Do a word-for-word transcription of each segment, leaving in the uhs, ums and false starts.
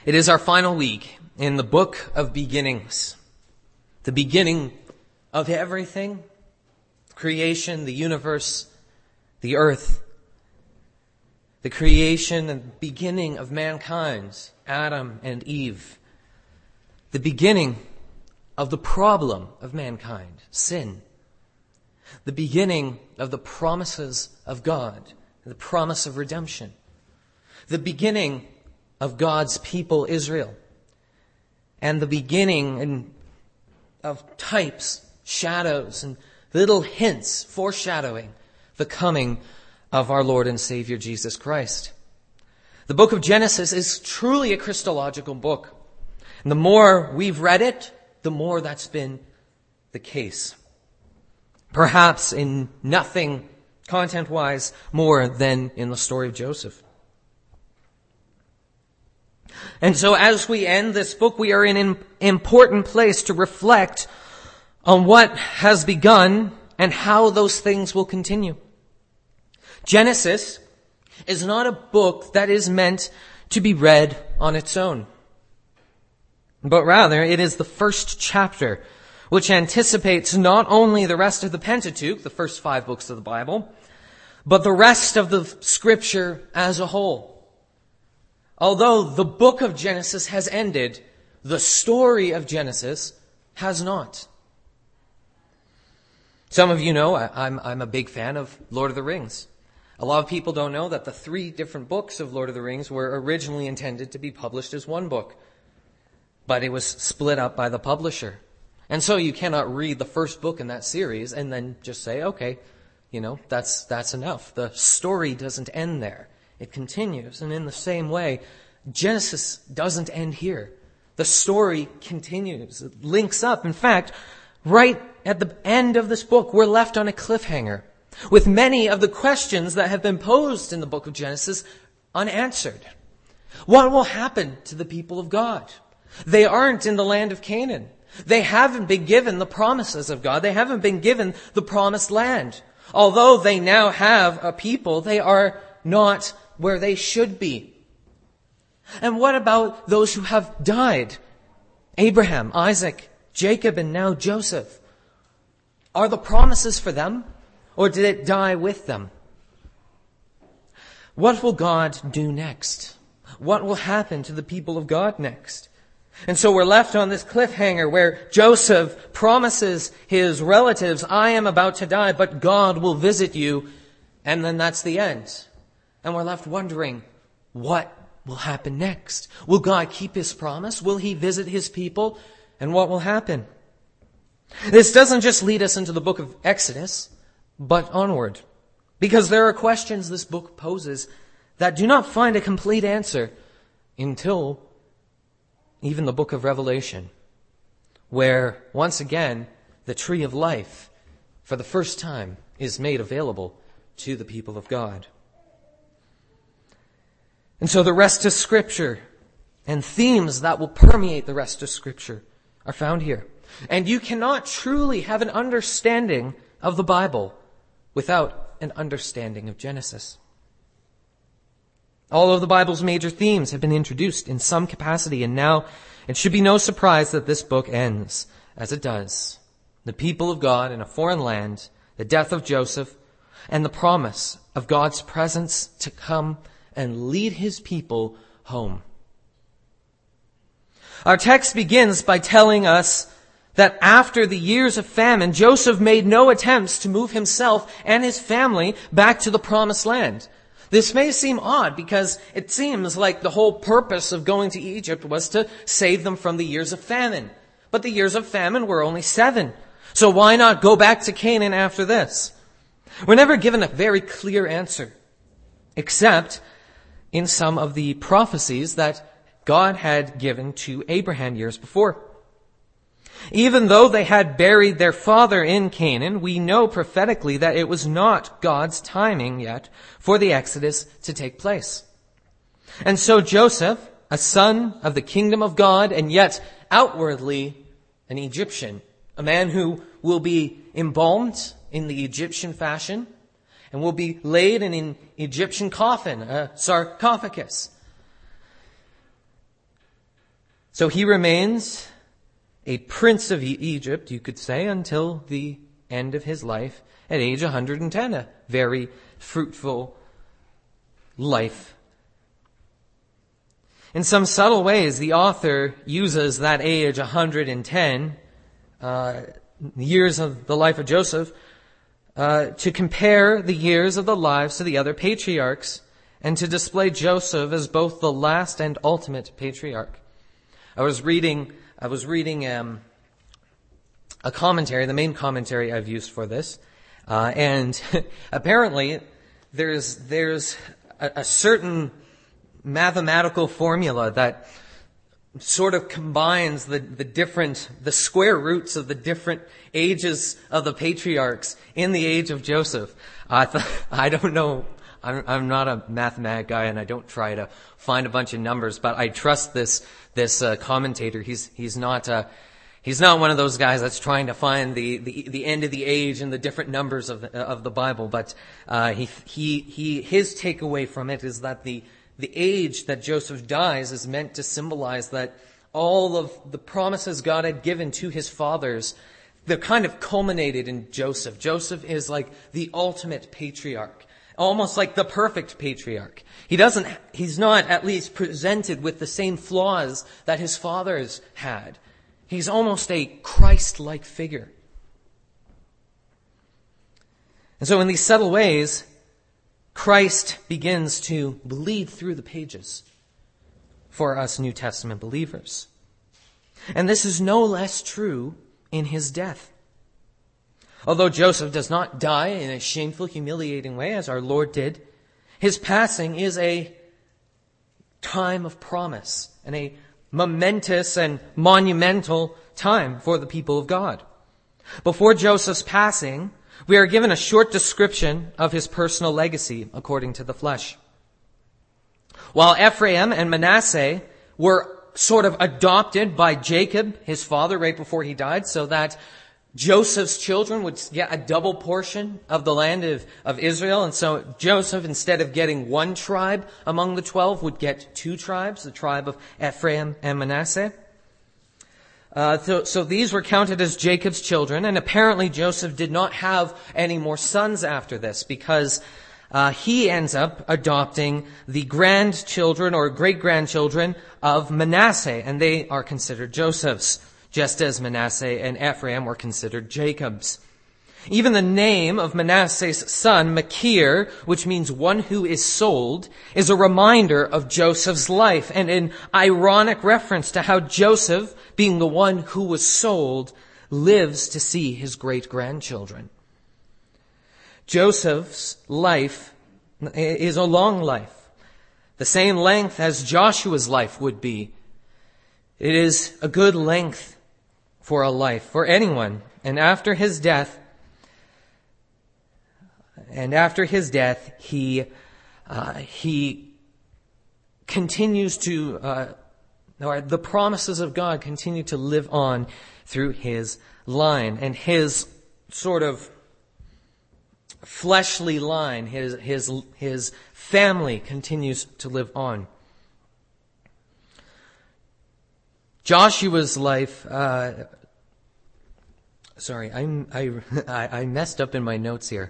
It is our final week in the book of beginnings. The beginning of everything, creation, the universe, the earth, the creation and beginning of mankind, Adam and Eve, the beginning of the problem of mankind, sin, the beginning of the promises of God, the promise of redemption, the beginning of God's people, Israel, and the beginning of types, shadows, and little hints foreshadowing the coming of our Lord and Savior Jesus Christ. The book of Genesis is truly a Christological book. And the more we've read it, the more that's been the case. Perhaps in nothing content-wise more than in the story of Joseph. And so as we end this book, we are in an important place to reflect on what has begun and how those things will continue. Genesis is not a book that is meant to be read on its own, but rather it is the first chapter which anticipates not only the rest of the Pentateuch, the first five books of the Bible, but the rest of the Scripture as a whole. Although the book of Genesis has ended, the story of Genesis has not. Some of you know I, I'm, I'm a big fan of Lord of the Rings. A lot of people don't know that the three different books of Lord of the Rings were originally intended to be published as one book, but it was split up by the publisher. And so you cannot read the first book in that series and then just say, okay, you know, that's that's enough. The story doesn't end there. It continues. And in the same way, Genesis doesn't end here. The story continues. It links up. In fact, right at the end of this book, we're left on a cliffhanger with many of the questions that have been posed in the book of Genesis unanswered. What will happen to the people of God? They aren't in the land of Canaan. They haven't been given the promises of God. They haven't been given the promised land. Although they now have a people, they are not where they should be. And what about those who have died? Abraham, Isaac, Jacob, and now Joseph. Are the promises for them, or did it die with them? What will God do next? What will happen to the people of God next? And so we're left on this cliffhanger where Joseph promises his relatives, I am about to die, but God will visit you. And then that's the end. And we're left wondering, what will happen next? Will God keep his promise? Will he visit his people? And what will happen? This doesn't just lead us into the book of Exodus, but onward. Because there are questions this book poses that do not find a complete answer until even the book of Revelation, where once again the tree of life for the first time is made available to the people of God. And so the rest of Scripture and themes that will permeate the rest of Scripture are found here. And you cannot truly have an understanding of the Bible without an understanding of Genesis. All of the Bible's major themes have been introduced in some capacity, and now it should be no surprise that this book ends as it does. The people of God in a foreign land, the death of Joseph, and the promise of God's presence to come and lead his people home. Our text begins by telling us that after the years of famine, Joseph made no attempts to move himself and his family back to the promised land. This may seem odd because it seems like the whole purpose of going to Egypt was to save them from the years of famine. But the years of famine were only seven. So why not go back to Canaan after this? We're never given a very clear answer, except in some of the prophecies that God had given to Abraham years before. Even though they had buried their father in Canaan, we know prophetically that it was not God's timing yet for the Exodus to take place. And so Joseph, a son of the kingdom of God, and yet outwardly an Egyptian, a man who will be embalmed in the Egyptian fashion and will be laid in an Egyptian coffin, a sarcophagus. So he remains a prince of Egypt, you could say, until the end of his life at age one hundred ten, a very fruitful life. In some subtle ways, the author uses that age one hundred ten, uh, years of the life of Joseph, uh, to compare the years of the lives of the other patriarchs and to display Joseph as both the last and ultimate patriarch. I was reading, I was reading um, a commentary, the main commentary I've used for this, uh, and apparently there's there's a, a certain mathematical formula that sort of combines the, the different, the square roots of the different ages of the patriarchs in the age of Joseph. I th- I don't know. I'm, I'm not a mathematic guy, and I don't try to find a bunch of numbers, but I trust this this uh, commentator. He's he's not uh, he's not one of those guys that's trying to find the, the, the end of the age and the different numbers of the, of the Bible. But uh, he he he his takeaway from it is that the the age that Joseph dies is meant to symbolize that all of the promises God had given to his fathers, they're kind of culminated in Joseph. Joseph is like the ultimate patriarch. Almost like the perfect patriarch. He doesn't, he's not at least presented with the same flaws that his fathers had. He's almost a Christ-like figure. And so in these subtle ways, Christ begins to bleed through the pages for us New Testament believers. And this is no less true in his death. Although Joseph does not die in a shameful, humiliating way, as our Lord did, his passing is a time of promise and a momentous and monumental time for the people of God. Before Joseph's passing, we are given a short description of his personal legacy according to the flesh. While Ephraim and Manasseh were sort of adopted by Jacob, his father, right before he died, so that Joseph's children would get a double portion of the land of, of Israel. And so Joseph, instead of getting one tribe among the twelve, would get two tribes, the tribe of Ephraim and Manasseh. Uh, so, so these were counted as Jacob's children. And apparently Joseph did not have any more sons after this, because uh, he ends up adopting the grandchildren or great-grandchildren of Manasseh, and they are considered Joseph's, just as Manasseh and Ephraim were considered Jacob's. Even the name of Manasseh's son, Machir, which means one who is sold, is a reminder of Joseph's life and an ironic reference to how Joseph, being the one who was sold, lives to see his great-grandchildren. Joseph's life is a long life, the same length as Joshua's life would be. It is a good length for a life, for anyone. And after his death, and after his death, he uh, he continues to, uh, or the promises of God continue to live on through his line, and his sort of fleshly line, his his his family continues to live on. Joshua's life, uh, sorry, I'm, I, I messed up in my notes here.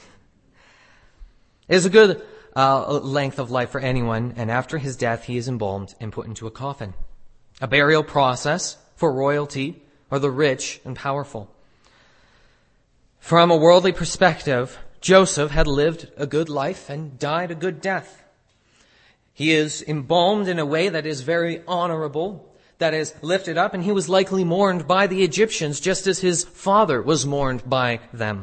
Is a good uh, length of life for anyone, and after his death he is embalmed and put into a coffin. A burial process for royalty or the rich and powerful. From a worldly perspective, Joseph had lived a good life and died a good death. He is embalmed in a way that is very honorable, that is lifted up, and he was likely mourned by the Egyptians just as his father was mourned by them.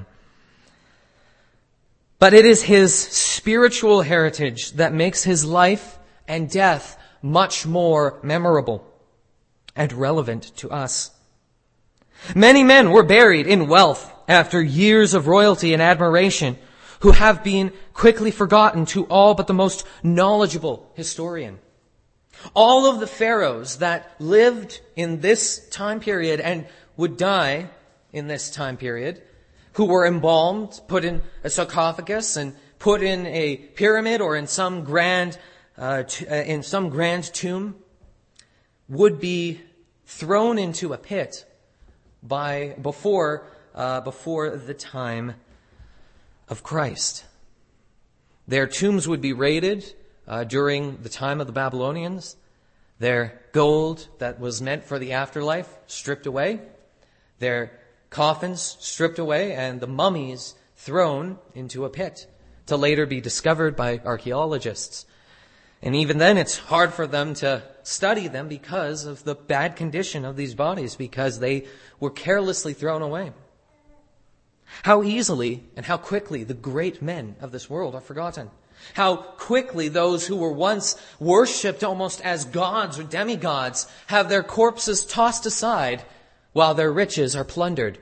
But it is his spiritual heritage that makes his life and death much more memorable and relevant to us. Many men were buried in wealth after years of royalty and admiration, who have been quickly forgotten to all but the most knowledgeable historian. All of the pharaohs that lived in this time period and would die in this time period, who were embalmed, put in a sarcophagus and put in a pyramid or in some grand, uh, t- uh, in some grand tomb, would be thrown into a pit by before uh, before the time of Christ. Their tombs would be raided uh, during the time of the Babylonians. Their gold that was meant for the afterlife stripped away. Their coffins stripped away, and the mummies thrown into a pit to later be discovered by archaeologists. And even then, it's hard for them to study them because of the bad condition of these bodies, because they were carelessly thrown away. How easily and how quickly the great men of this world are forgotten. How quickly those who were once worshipped almost as gods or demigods have their corpses tossed aside while their riches are plundered.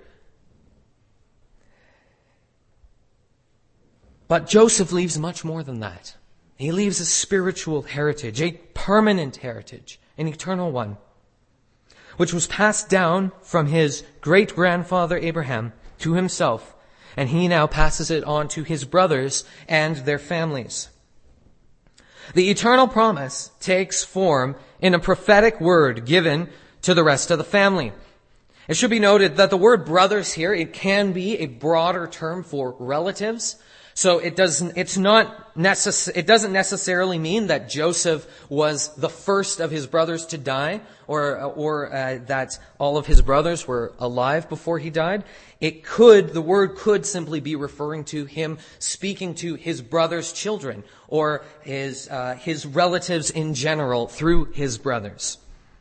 But Joseph leaves much more than that. He leaves a spiritual heritage, a permanent heritage, an eternal one, which was passed down from his great-grandfather Abraham to himself, and he now passes it on to his brothers and their families. The eternal promise takes form in a prophetic word given to the rest of the family. It should be noted that the word brothers here, it can be a broader term for relatives. So it doesn't, it's not necess- it doesn't necessarily mean that Joseph was the first of his brothers to die, or, or, uh, that all of his brothers were alive before he died. It could, the word could simply be referring to him speaking to his brother's children, or his, uh, his relatives in general through his brothers.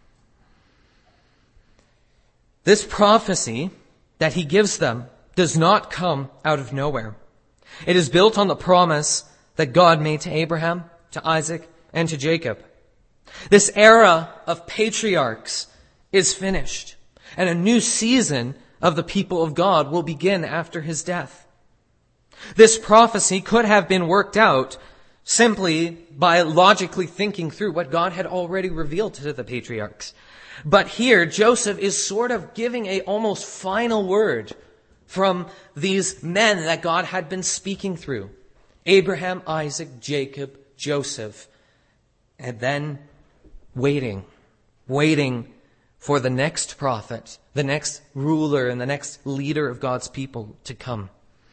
This prophecy that he gives them does not come out of nowhere. It is built on the promise that God made to Abraham, to Isaac, and to Jacob. This era of patriarchs is finished, and a new season of the people of God will begin after his death. This prophecy could have been worked out simply by logically thinking through what God had already revealed to the patriarchs. But here, Joseph is sort of giving a almost final word from these men that God had been speaking through. Abraham, Isaac, Jacob, Joseph. And then waiting, waiting for the next prophet, the next ruler, and the next leader of God's people to come.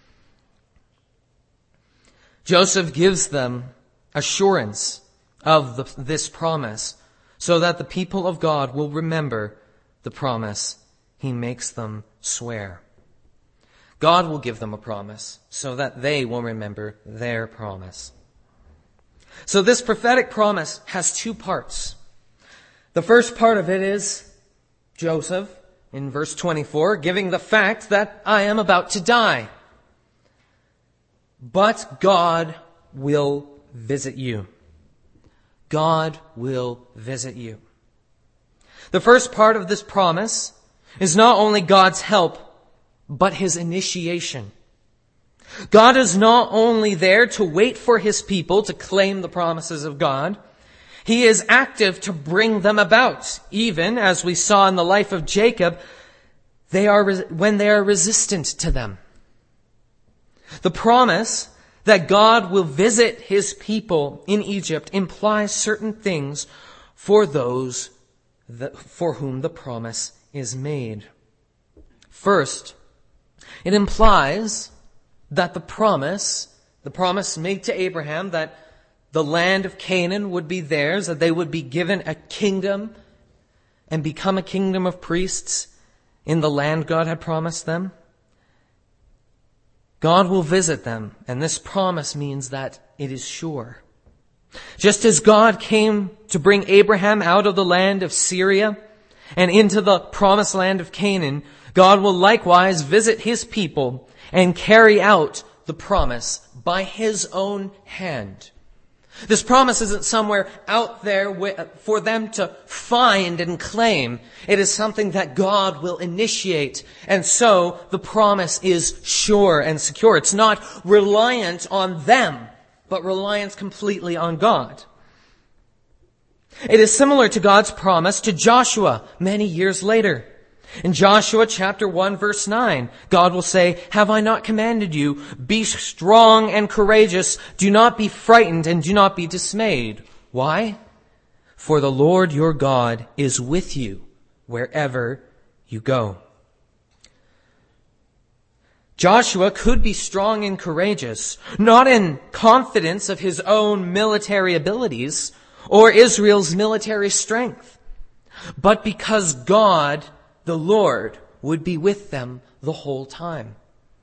Joseph gives them assurance of the, this promise so that the people of God will remember the promise he makes them swear. God will give them a promise so that they will remember their promise. So this prophetic promise has two parts. The first part of it is Joseph, in verse twenty-four, giving the fact that I am about to die. But God will visit you. God will visit you. The first part of this promise is not only God's help, but his initiation. God is not only there to wait for his people to claim the promises of God, he is active to bring them about. Even as we saw in the life of Jacob, they are when they are resistant to them. The promise that God will visit his people in Egypt implies certain things for those that, for whom the promise is made. First, it implies that the promise, the promise made to Abraham that the land of Canaan would be theirs, that they would be given a kingdom and become a kingdom of priests in the land God had promised them. God will visit them, and this promise means that it is sure. Just as God came to bring Abraham out of the land of Syria and into the promised land of Canaan, God will likewise visit his people and carry out the promise by his own hand. This promise isn't somewhere out there for them to find and claim. It is something that God will initiate. And so the promise is sure and secure. It's not reliant on them, but reliant completely on God. It is similar to God's promise to Joshua many years later. In Joshua chapter one verse nine, God will say, "Have I not commanded you? Be strong and courageous. Do not be frightened and do not be dismayed." Why? For the Lord your God is with you wherever you go. Joshua could be strong and courageous, not in confidence of his own military abilities or Israel's military strength, but because God, the Lord, would be with them the whole time.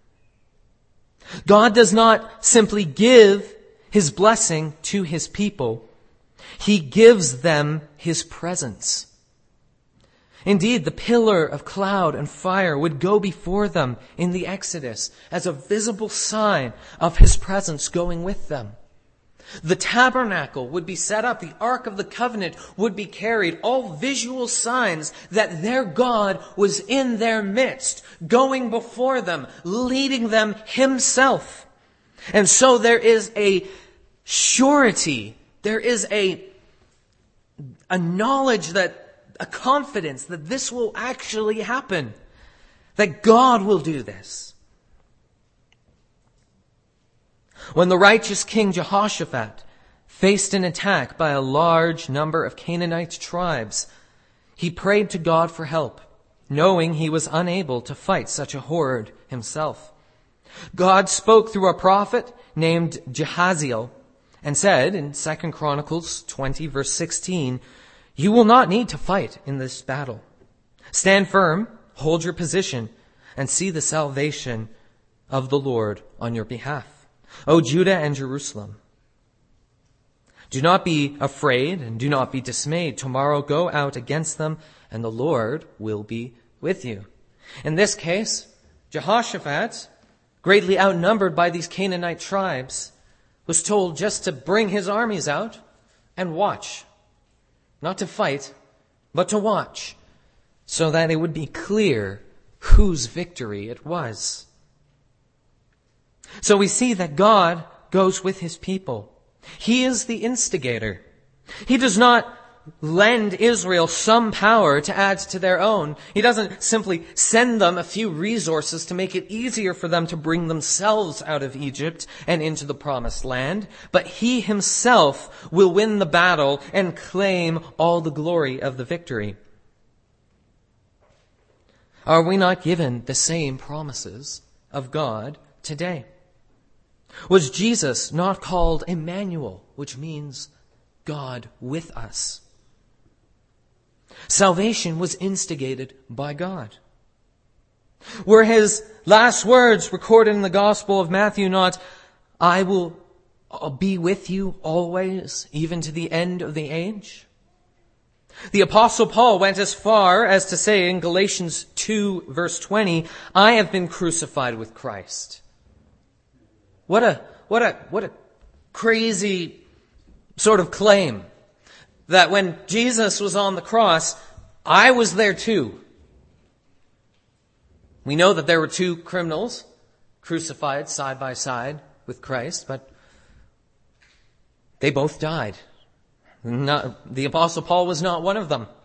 God does not simply give his blessing to his people. He gives them his presence. Indeed, the pillar of cloud and fire would go before them in the Exodus as a visible sign of his presence going with them. The tabernacle would be set up. The Ark of the Covenant would be carried. All visual signs that their God was in their midst, going before them, leading them himself. And so there is a surety, there is a, a knowledge that a confidence that this will actually happen, that God will do this. When the righteous King Jehoshaphat faced an attack by a large number of Canaanite tribes, he prayed to God for help, knowing he was unable to fight such a horde himself. God spoke through a prophet named Jehaziel and said in Second Chronicles twenty, verse sixteen, "You will not need to fight in this battle. Stand firm, hold your position, and see the salvation of the Lord on your behalf, O Judah and Jerusalem. Do not be afraid and do not be dismayed. Tomorrow go out against them, and the Lord will be with you." In this case, Jehoshaphat, greatly outnumbered by these Canaanite tribes, was told just to bring his armies out and watch. Not to fight, but to watch, so that it would be clear whose victory it was. So we see that God goes with his people. He is the instigator. He does not lend Israel some power to add to their own. He doesn't simply send them a few resources to make it easier for them to bring themselves out of Egypt and into the promised land, but he himself will win the battle and claim all the glory of the victory. Are we not given the same promises of God today? Was Jesus not called Emmanuel, which means God with us? Salvation was instigated by God. Were his last words recorded in the Gospel of Matthew not, "I will be with you always, even to the end of the age"? The Apostle Paul went as far as to say in Galatians two, verse twenty, "I have been crucified with Christ." What a, what a, what a crazy sort of claim. That when Jesus was on the cross, I was there too. We know that there were two criminals crucified side by side with Christ, but they both died. Not, the Apostle Paul was not one of them.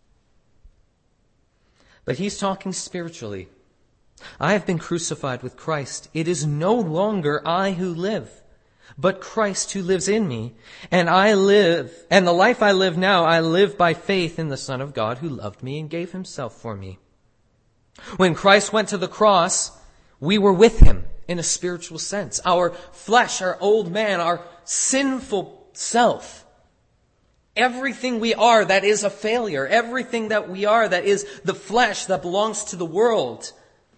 But he's talking spiritually. I have been crucified with Christ. It is no longer I who live, but Christ who lives in me. And I live, and the life I live now, I live by faith in the Son of God who loved me and gave himself for me. When Christ went to the cross, we were with him in a spiritual sense. Our flesh, our old man, our sinful self, everything we are that is a failure, everything that we are that is the flesh that belongs to the world,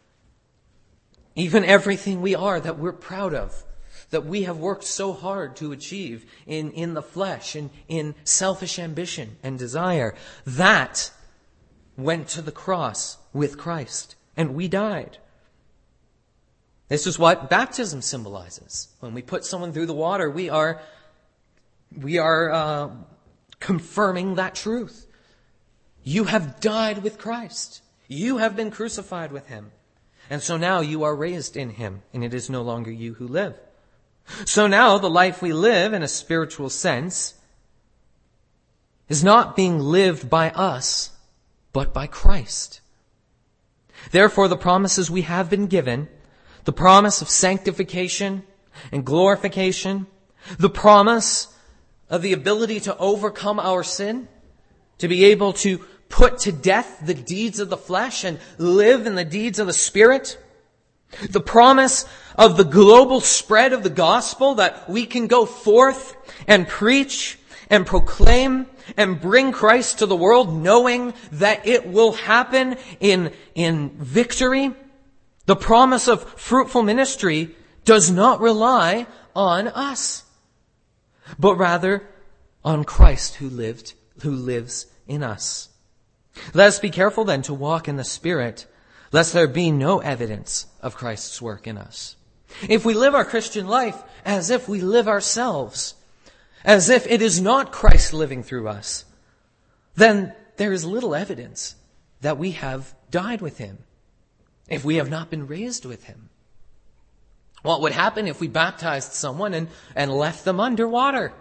even everything we are that we're proud of, that we have worked so hard to achieve in, in the flesh and in selfish ambition and desire, that went to the cross with Christ, and we died. This is what baptism symbolizes. When we put someone through the water, we are, we are uh, confirming that truth. You have died with Christ. You have been crucified with him. And so now you are raised in him, and it is no longer you who live. So now the life we live in a spiritual sense is not being lived by us, but by Christ. Therefore, the promises we have been given, the promise of sanctification and glorification, the promise of the ability to overcome our sin, to be able to put to death the deeds of the flesh and live in the deeds of the Spirit. The promise of the global spread of the gospel, that we can go forth and preach and proclaim and bring Christ to the world, knowing that it will happen in, in victory. The promise of fruitful ministry does not rely on us, but rather on Christ who lived, who lives in us. Let us be careful then to walk in the Spirit, lest there be no evidence of Christ's work in us. If we live our Christian life as if we live ourselves, as if it is not Christ living through us, then there is little evidence that we have died with Him, if we have not been raised with Him. What would happen if we baptized someone and, and left them underwater?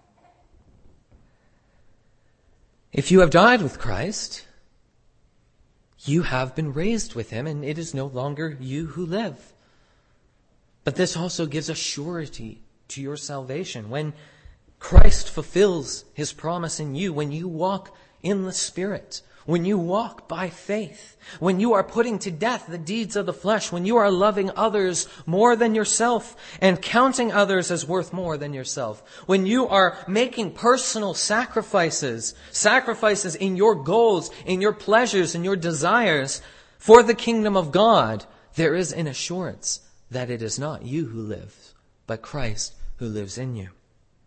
If you have died with Christ, you have been raised with Him, and it is no longer you who live. But this also gives a surety to your salvation. When Christ fulfills His promise in you, when you walk in the Spirit, when you walk by faith, when you are putting to death the deeds of the flesh, when you are loving others more than yourself and counting others as worth more than yourself, when you are making personal sacrifices, sacrifices in your goals, in your pleasures, in your desires for the kingdom of God, there is an assurance that it is not you who live, but Christ who lives in you.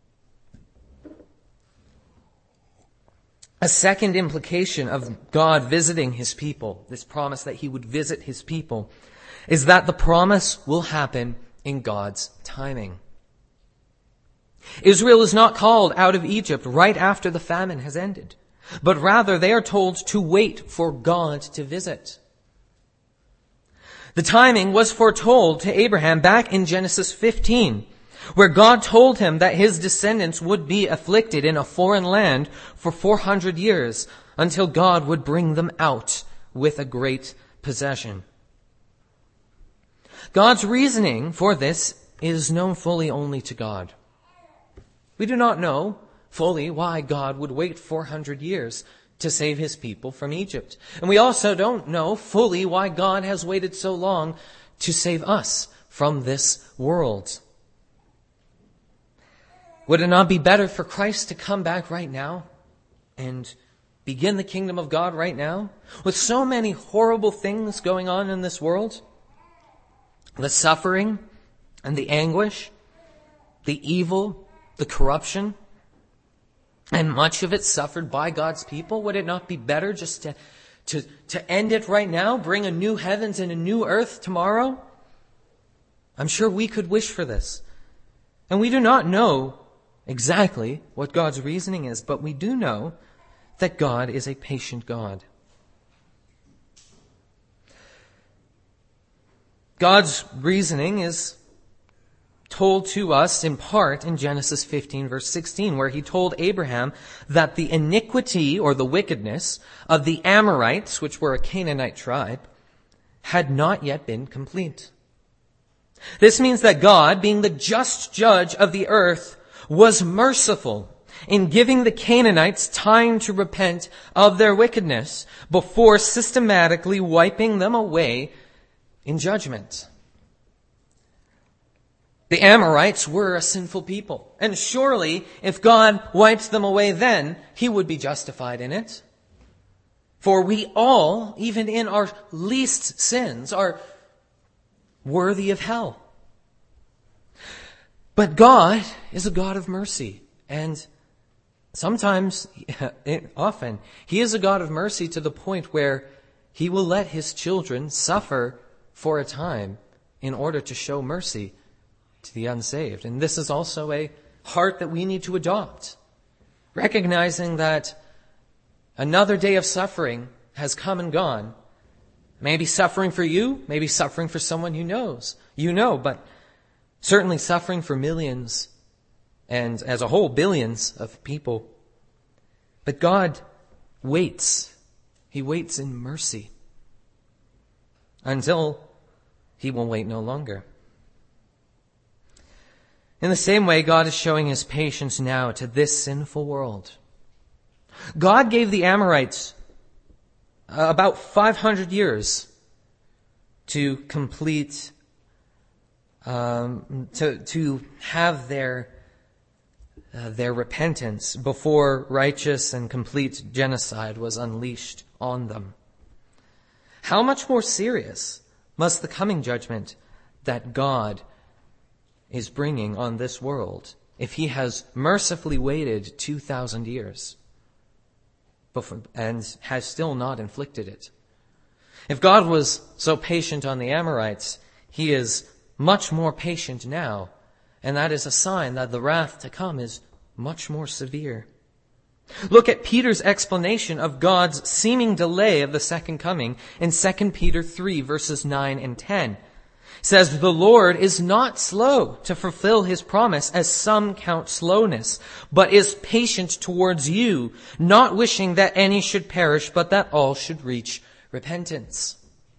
A second implication of God visiting His people, this promise that He would visit His people, is that the promise will happen in God's timing. Israel is not called out of Egypt right after the famine has ended, but rather they are told to wait for God to visit. The timing was foretold to Abraham back in Genesis fifteen, where God told him that his descendants would be afflicted in a foreign land for four hundred years until God would bring them out with a great possession. God's reasoning for this is known fully only to God. We do not know fully why God would wait four hundred years to save His people from Egypt. And we also don't know fully why God has waited so long to save us from this world. Would it not be better for Christ to come back right now and begin the kingdom of God right now? With so many horrible things going on in this world, the suffering and the anguish, the evil, the corruption, and much of it suffered by God's people, would it not be better just to, to, to end it right now, bring a new heavens and a new earth tomorrow? I'm sure we could wish for this. And we do not know exactly what God's reasoning is, but we do know that God is a patient God. God's reasoning is told to us in part in Genesis fifteen verse sixteen, where He told Abraham that the iniquity or the wickedness of the Amorites, which were a Canaanite tribe, had not yet been complete. This means that God, being the just judge of the earth, was merciful in giving the Canaanites time to repent of their wickedness before systematically wiping them away in judgment. The Amorites were a sinful people, and surely if God wiped them away then, He would be justified in it. For we all, even in our least sins, are worthy of hell. But God is a God of mercy, and sometimes, often, He is a God of mercy to the point where He will let His children suffer for a time in order to show mercy to the unsaved. And this is also a heart that we need to adopt, recognizing that another day of suffering has come and gone. Maybe suffering for you, maybe suffering for someone who knows, you know, but certainly suffering for millions and as a whole billions of people. But God waits. He waits in mercy until He will wait no longer. In the same way, God is showing his patience now to this sinful world. God gave the Amorites about five hundred years to complete, um, to, to have their, uh, their repentance before righteous and complete genocide was unleashed on them. How much more serious must the coming judgment that God is bringing on this world if he has mercifully waited two thousand years before, and has still not inflicted it? If God was so patient on the Amorites, he is much more patient now, and that is a sign that the wrath to come is much more severe. Look at Peter's explanation of God's seeming delay of the second coming in Second Peter three, verses nine and ten. It says, "The Lord is not slow to fulfill his promise, as some count slowness, but is patient towards you, not wishing that any should perish, but that all should reach repentance."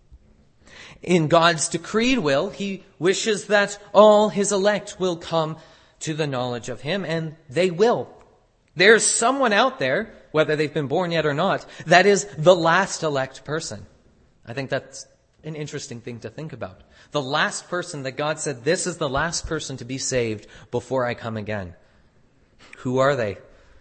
In God's decreed will, he wishes that all his elect will come to the knowledge of him, and they will. There's someone out there, whether they've been born yet or not, that is the last elect person. I think that's an interesting thing to think about. The last person that God said, this is the last person to be saved before I come again. Who are they?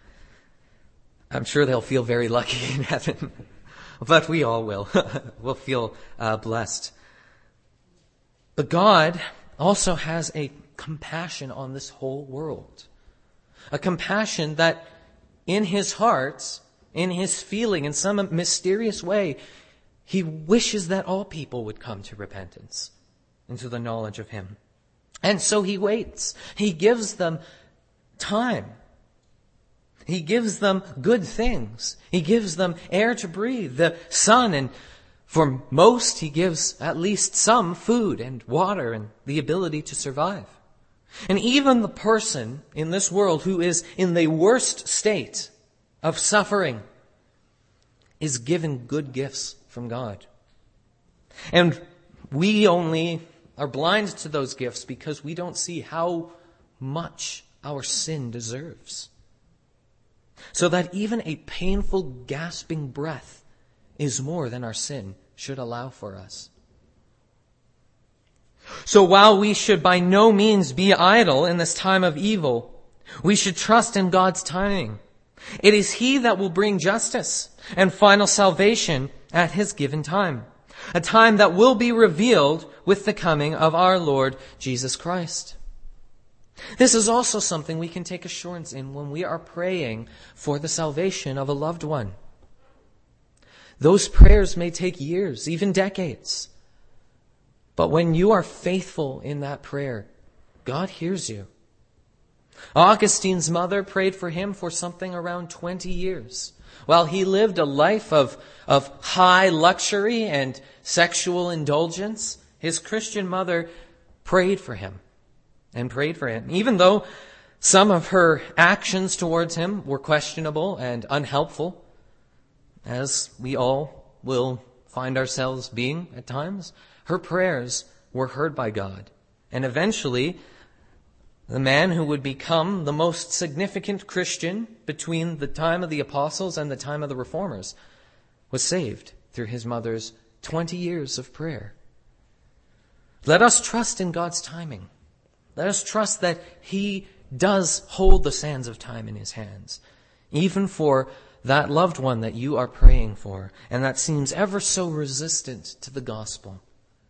I'm sure they'll feel very lucky in heaven. But we all will. We'll feel uh, blessed. But God also has a compassion on this whole world. A compassion that in his heart, in his feeling, in some mysterious way, he wishes that all people would come to repentance and to the knowledge of him. And so he waits. He gives them time. He gives them good things. He gives them air to breathe, the sun, and for most he gives at least some food and water and the ability to survive. And even the person in this world who is in the worst state of suffering is given good gifts from God. And we only are blind to those gifts because we don't see how much our sin deserves. So that even a painful gasping breath is more than our sin should allow for us. So while we should by no means be idle in this time of evil, we should trust in God's timing. It is he that will bring justice and final salvation at his given time, a time that will be revealed with the coming of our Lord Jesus Christ. This is also something we can take assurance in when we are praying for the salvation of a loved one. Those prayers may take years, even decades. But when you are faithful in that prayer, God hears you. Augustine's mother prayed for him for something around twenty years. While he lived a life of, of high luxury and sexual indulgence, his Christian mother prayed for him and prayed for him. Even though some of her actions towards him were questionable and unhelpful, as we all will find ourselves being at times, her prayers were heard by God. And eventually, the man who would become the most significant Christian between the time of the apostles and the time of the reformers was saved through his mother's twenty years of prayer. Let us trust in God's timing. Let us trust that he does hold the sands of time in his hands, even for that loved one that you are praying for and that seems ever so resistant to the gospel.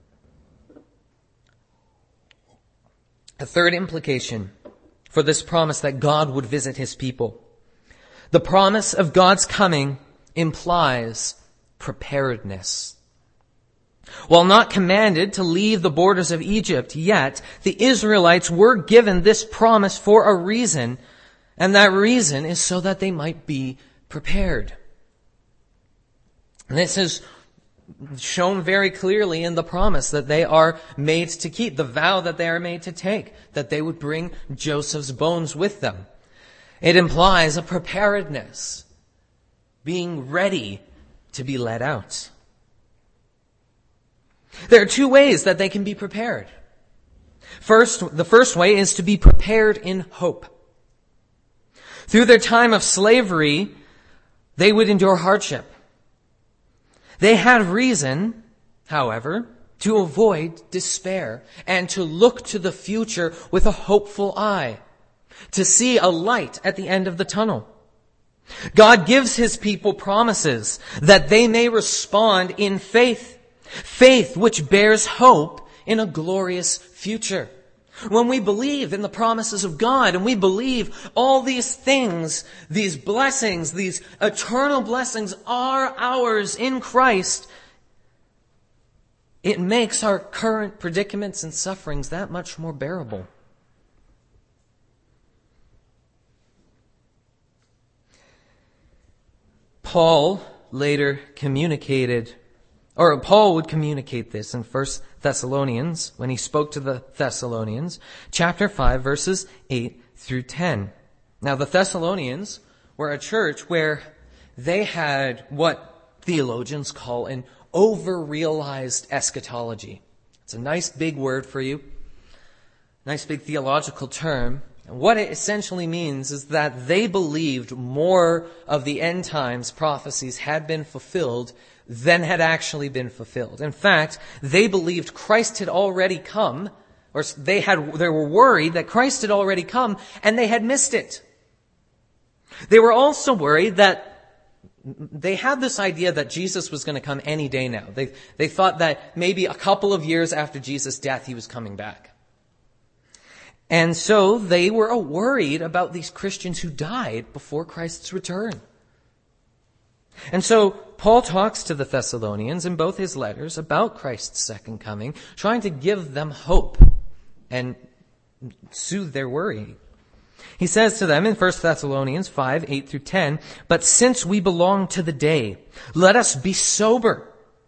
A third implication for this promise that God would visit his people. The promise of God's coming implies preparedness. While not commanded to leave the borders of Egypt yet, the Israelites were given this promise for a reason, and that reason is so that they might be prepared. And this is shown very clearly in the promise that they are made to keep, the vow that they are made to take, that they would bring Joseph's bones with them. It implies a preparedness, being ready to be led out. There are two ways that they can be prepared. First, the first way is to be prepared in hope. Through their time of slavery, they would endure hardship. They had reason, however, to avoid despair and to look to the future with a hopeful eye, to see a light at the end of the tunnel. God gives his people promises that they may respond in faith, faith which bears hope in a glorious future. When we believe in the promises of God and we believe all these things, these blessings, these eternal blessings are ours in Christ, it makes our current predicaments and sufferings that much more bearable. Paul later communicated, or Paul would communicate this in First Thessalonians when he spoke to the Thessalonians, chapter five, verses eight through ten. Now, the Thessalonians were a church where they had what theologians call an over-realized eschatology. It's a nice big word for you, nice big theological term. And what it essentially means is that they believed more of the end times prophecies had been fulfilled than had actually been fulfilled. In fact, they believed Christ had already come, or they had, they were worried that Christ had already come and they had missed it. They were also worried that they had this idea that Jesus was going to come any day now. They, they thought that maybe a couple of years after Jesus' death, he was coming back. And so they were worried about these Christians who died before Christ's return. And so Paul talks to the Thessalonians in both his letters about Christ's second coming, trying to give them hope and soothe their worry. He says to them in First Thessalonians five, eight through ten, "But since we belong to the day, let us be sober."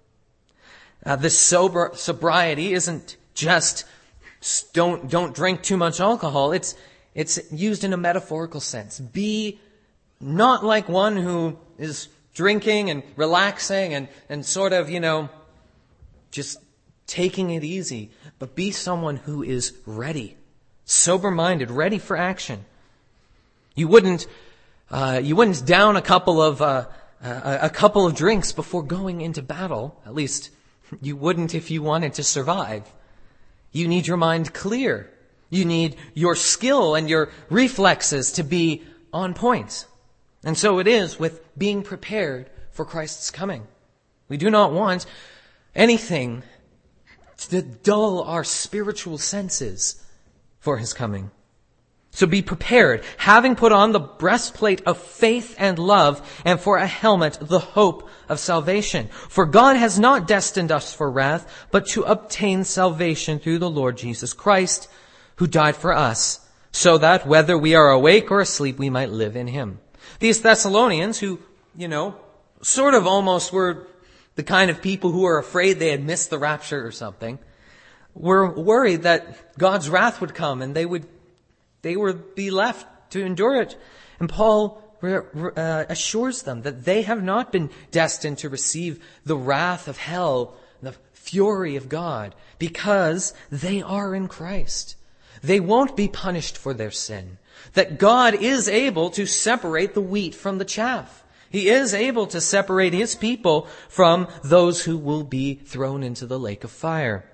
Uh, this sober sobriety isn't just don't don't drink too much alcohol. It's it's used in a metaphorical sense. Be not like one who is drinking and relaxing and, and sort of, you know, just taking it easy, but be someone who is ready, sober-minded, ready for action. You wouldn't uh, you wouldn't down a couple of uh, a, a couple of drinks before going into battle. At least you wouldn't if you wanted to survive. You need your mind clear. You need your skill and your reflexes to be on point. And so it is with being prepared for Christ's coming. We do not want anything to dull our spiritual senses for his coming. So be prepared, having put on the breastplate of faith and love, and for a helmet, the hope of salvation. For God has not destined us for wrath, but to obtain salvation through the Lord Jesus Christ, who died for us, so that whether we are awake or asleep, we might live in him. These Thessalonians, who, you know, sort of almost were the kind of people who were afraid they had missed the rapture or something, were worried that God's wrath would come and they would They would be left to endure it. And Paul uh, assures them that they have not been destined to receive the wrath of hell, the fury of God, because they are in Christ. They won't be punished for their sin. That God is able to separate the wheat from the chaff. He is able to separate his people from those who will be thrown into the lake of fire.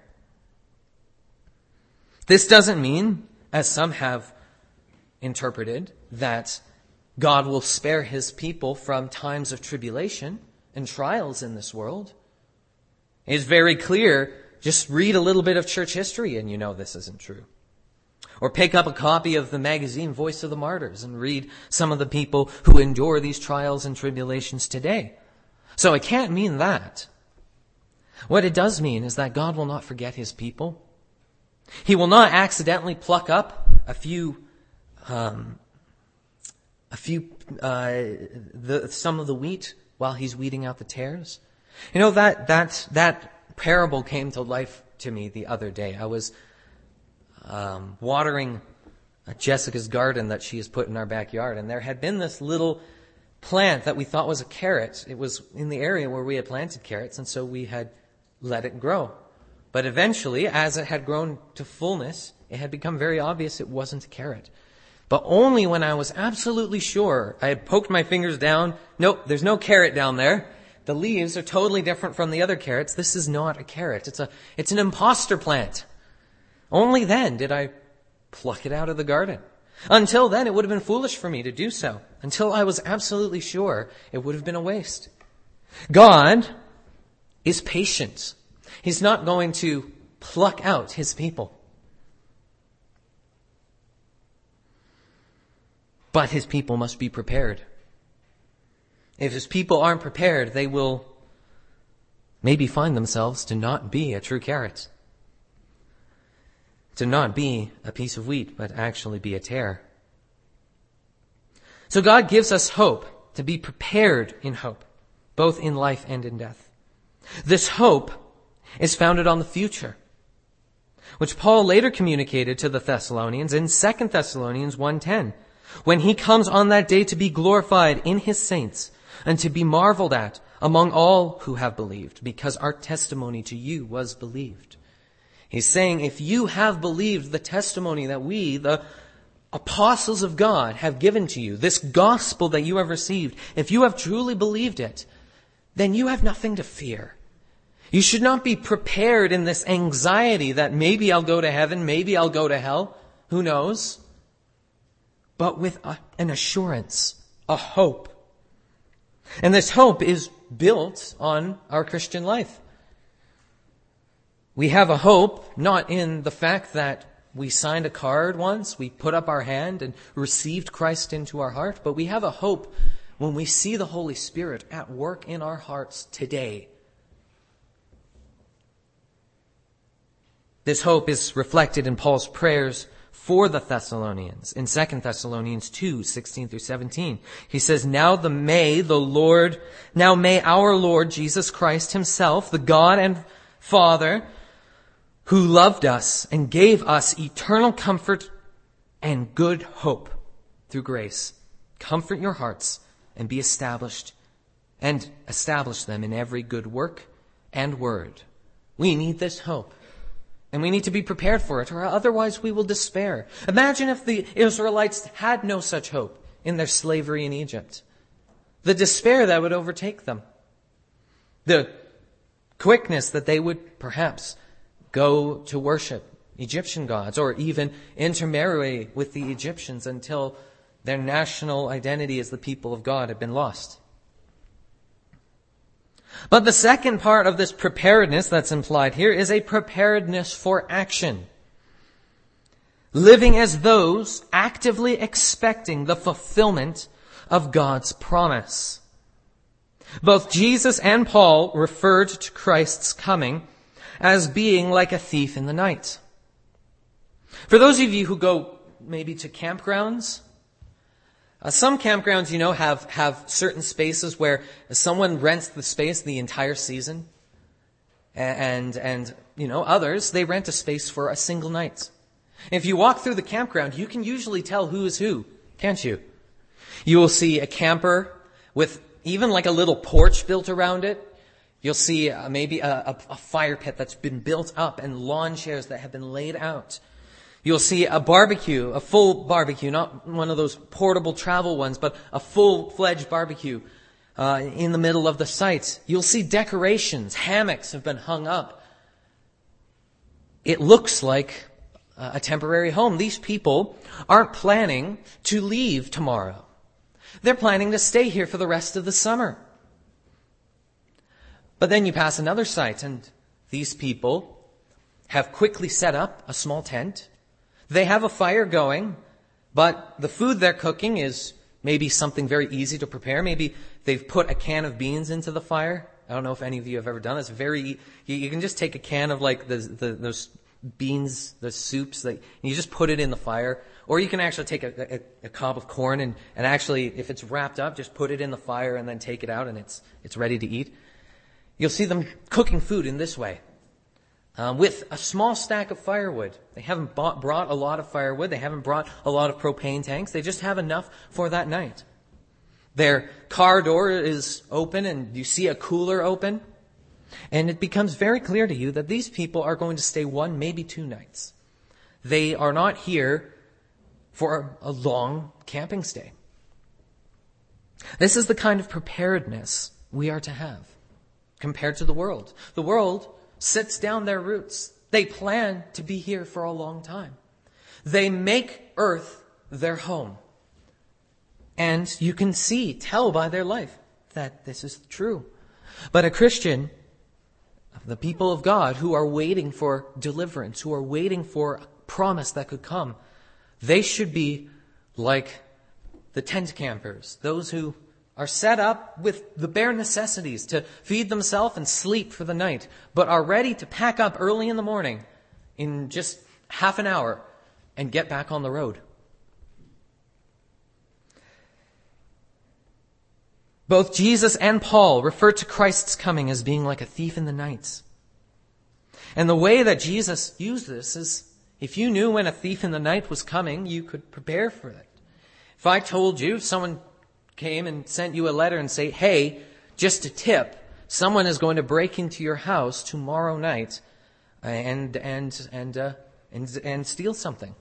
This doesn't mean, as some have interpreted, that God will spare his people from times of tribulation and trials in this world. It is very clear. Just read a little bit of church history and you know this isn't true. Or pick up a copy of the magazine Voice of the Martyrs and read some of the people who endure these trials and tribulations today. So it can't mean that. What it does mean is that God will not forget his people. He will not accidentally pluck up a few Um, a few, uh, the, some of the wheat while he's weeding out the tares. You know, that, that, that parable came to life to me the other day. I was, um, watering Jessica's garden that she has put in our backyard, and there had been this little plant that we thought was a carrot. It was in the area where we had planted carrots, and so we had let it grow. But eventually, as it had grown to fullness, it had become very obvious it wasn't a carrot. But only when I was absolutely sure, I had poked my fingers down, nope, there's no carrot down there. The leaves are totally different from the other carrots. This is not a carrot. It's a, it's an imposter plant. Only then did I pluck it out of the garden. Until then, it would have been foolish for me to do so. Until I was absolutely sure, it would have been a waste. God is patient. He's not going to pluck out his people. But his people must be prepared. If his people aren't prepared, they will maybe find themselves to not be a true carrot. To not be a piece of wheat, but actually be a tare. So God gives us hope, to be prepared in hope, both in life and in death. This hope is founded on the future, which Paul later communicated to the Thessalonians in Second Thessalonians one ten, when he comes on that day to be glorified in his saints and to be marveled at among all who have believed, because our testimony to you was believed. He's saying, if you have believed the testimony that we, the apostles of God, have given to you, this gospel that you have received, if you have truly believed it, then you have nothing to fear. You should not be prepared in this anxiety that maybe I'll go to heaven, maybe I'll go to hell, who knows? But with a, an assurance, a hope. And this hope is built on our Christian life. We have a hope not in the fact that we signed a card once, we put up our hand and received Christ into our heart, but we have a hope when we see the Holy Spirit at work in our hearts today. This hope is reflected in Paul's prayers for the Thessalonians in Second Thessalonians two, sixteen through seventeen. He says, Now the may the Lord, now may our Lord Jesus Christ himself, the God and Father, who loved us and gave us eternal comfort and good hope through grace, comfort your hearts and be established and establish them in every good work and word. We need this hope. And we need to be prepared for it, or otherwise we will despair. Imagine if the Israelites had no such hope in their slavery in Egypt. The despair that would overtake them. The quickness that they would perhaps go to worship Egyptian gods, or even intermarry with the Egyptians until their national identity as the people of God had been lost. But the second part of this preparedness that's implied here is a preparedness for action. Living as those actively expecting the fulfillment of God's promise. Both Jesus and Paul referred to Christ's coming as being like a thief in the night. For those of you who go maybe to campgrounds, Uh, some campgrounds, you know, have, have certain spaces where someone rents the space the entire season. And, and, you know, others, they rent a space for a single night. If you walk through the campground, you can usually tell who is who, can't you? You will see a camper with even like a little porch built around it. You'll see uh, maybe a, a, a fire pit that's been built up and lawn chairs that have been laid out. You'll see a barbecue, a full barbecue, not one of those portable travel ones, but a full-fledged barbecue uh, in the middle of the site. You'll see decorations, hammocks have been hung up. It looks like a temporary home. These people aren't planning to leave tomorrow. They're planning to stay here for the rest of the summer. But then you pass another site, and these people have quickly set up a small tent. They have a fire going, but the food they're cooking is maybe something very easy to prepare. Maybe they've put a can of beans into the fire. I don't know if any of you have ever done this. Very, you, you can just take a can of like the, the those beans, the soups, that and you just put it in the fire. Or you can actually take a, a, a cob of corn and, and actually, if it's wrapped up, just put it in the fire and then take it out and it's it's ready to eat. You'll see them cooking food in this way. Um, with a small stack of firewood. They haven't bought, brought a lot of firewood. They haven't brought a lot of propane tanks. They just have enough for that night. Their car door is open and you see a cooler open. And it becomes very clear to you that these people are going to stay one, maybe two nights. They are not here for a long camping stay. This is the kind of preparedness we are to have compared to the world. The world sits down their roots. They plan to be here for a long time. They make earth their home. And you can see, tell by their life that this is true. But a Christian, the people of God who are waiting for deliverance, who are waiting for a promise that could come, they should be like the tent campers, those who are set up with the bare necessities to feed themselves and sleep for the night, but are ready to pack up early in the morning in just half an hour and get back on the road. Both Jesus and Paul refer to Christ's coming as being like a thief in the night. And the way that Jesus used this is, if you knew when a thief in the night was coming, you could prepare for it. If I told you, if someone came and sent you a letter and say, hey, just a tip, someone is going to break into your house tomorrow night and and and uh, and, and steal something.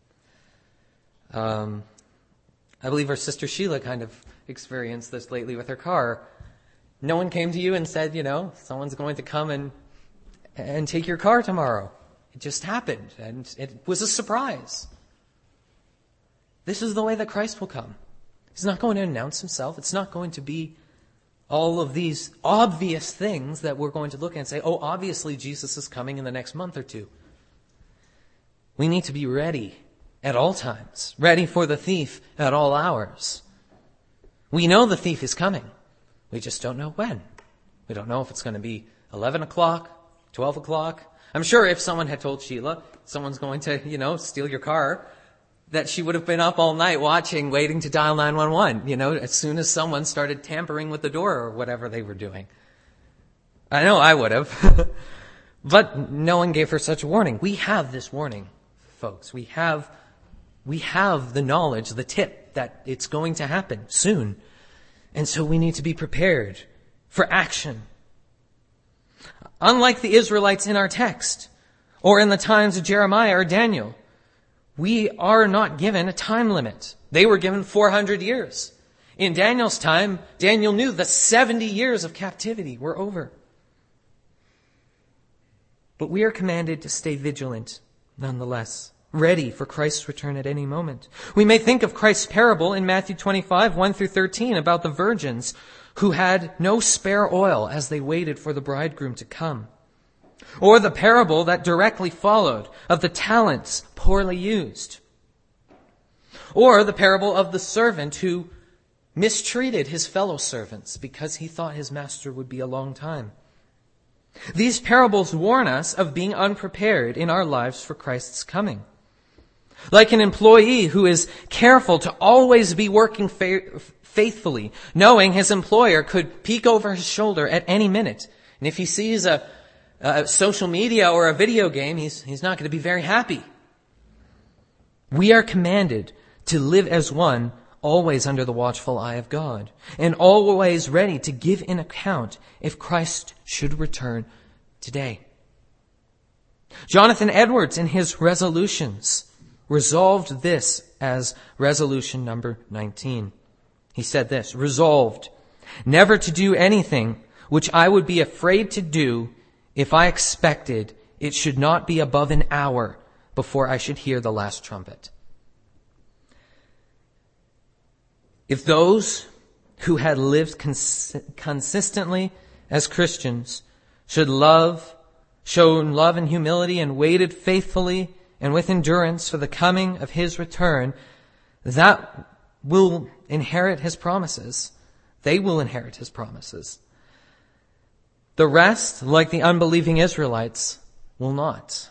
Um, I believe our sister Sheila kind of experienced this lately with her car. No one came to you and said, you know, someone's going to come and and take your car tomorrow. It just happened, and it was a surprise. This is the way that Christ will come. He's not going to announce himself. It's not going to be all of these obvious things that we're going to look at and say, oh, obviously Jesus is coming in the next month or two. We need to be ready at all times, ready for the thief at all hours. We know the thief is coming. We just don't know when. We don't know if it's going to be eleven o'clock, twelve o'clock. I'm sure if someone had told Sheila, someone's going to, you know, steal your car, that she would have been up all night watching, waiting to dial nine one one, you know, as soon as someone started tampering with the door or whatever they were doing. I know I would have. But no one gave her such a warning. We have this warning, folks. We have, we have the knowledge, the tip that it's going to happen soon. And so we need to be prepared for action. Unlike the Israelites in our text, or in the times of Jeremiah or Daniel, we are not given a time limit. They were given four hundred years. In Daniel's time, Daniel knew the seventy years of captivity were over. But we are commanded to stay vigilant nonetheless, ready for Christ's return at any moment. We may think of Christ's parable in Matthew twenty-five, one through thirteen, about the virgins who had no spare oil as they waited for the bridegroom to come. Or the parable that directly followed of the talents poorly used. Or the parable of the servant who mistreated his fellow servants because he thought his master would be a long time. These parables warn us of being unprepared in our lives for Christ's coming. Like an employee who is careful to always be working fa- faithfully, knowing his employer could peek over his shoulder at any minute. And if he sees a Uh, social media or a video game, he's, he's not going to be very happy. We are commanded to live as one, always under the watchful eye of God, and always ready to give an account if Christ should return today. Jonathan Edwards, in his resolutions, resolved this as resolution number nineteen. He said this, resolved, never to do anything which I would be afraid to do if I expected it should not be above an hour before I should hear the last trumpet. If those who had lived cons- consistently as Christians should love, shown love and humility and waited faithfully and with endurance for the coming of his return, that will inherit his promises. They will inherit his promises. The rest, like the unbelieving Israelites, will not.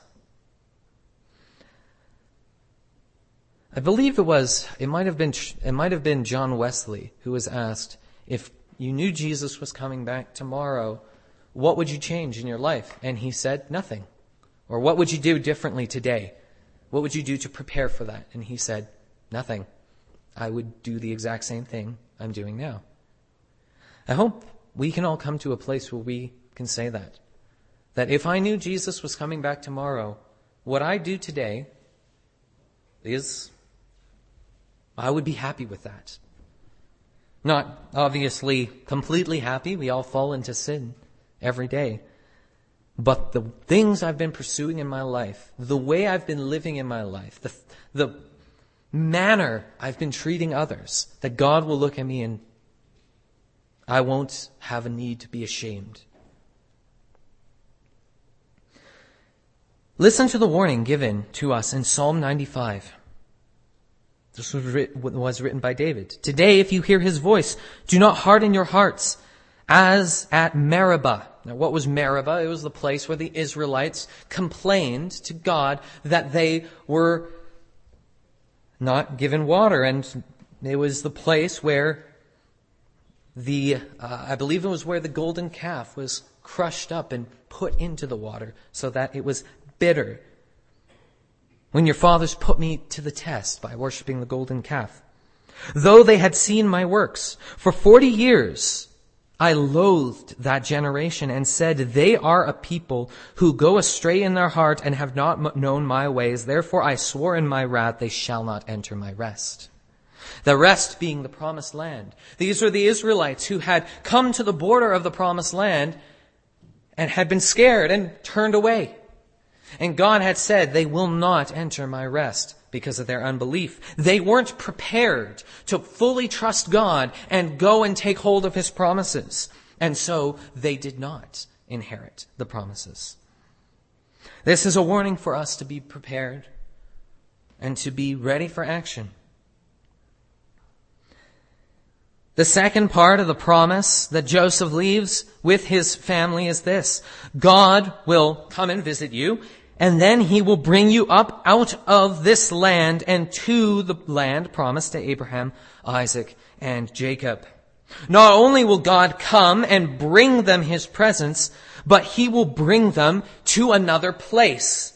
I believe it was, it might have been, it might have been John Wesley who was asked, if you knew Jesus was coming back tomorrow, what would you change in your life? And he said, nothing. Or what would you do differently today? What would you do to prepare for that? And he said, nothing. I would do the exact same thing I'm doing now. I hope we can all come to a place where we can say that. That if I knew Jesus was coming back tomorrow, what I do today is, I would be happy with that. Not obviously completely happy. We all fall into sin every day. But the things I've been pursuing in my life, the way I've been living in my life, the, the manner I've been treating others, that God will look at me and I won't have a need to be ashamed. Listen to the warning given to us in Psalm ninety-five. This was written, was written by David. Today, if you hear his voice, do not harden your hearts as at Meribah. Now, what was Meribah? It was the place where the Israelites complained to God that they were not given water. And it was the place where the, uh, I believe it was where the golden calf was crushed up and put into the water so that it was bitter. When your fathers put me to the test by worshiping the golden calf. Though they had seen my works, for forty years I loathed that generation and said, they are a people who go astray in their heart and have not known my ways. Therefore I swore in my wrath, they shall not enter my rest. The rest being the promised land. These are the Israelites who had come to the border of the promised land and had been scared and turned away. And God had said, they will not enter my rest because of their unbelief. They weren't prepared to fully trust God and go and take hold of his promises. And so they did not inherit the promises. This is a warning for us to be prepared and to be ready for action. The second part of the promise that Joseph leaves with his family is this. God will come and visit you, and then he will bring you up out of this land and to the land promised to Abraham, Isaac, and Jacob. Not only will God come and bring them his presence, but he will bring them to another place.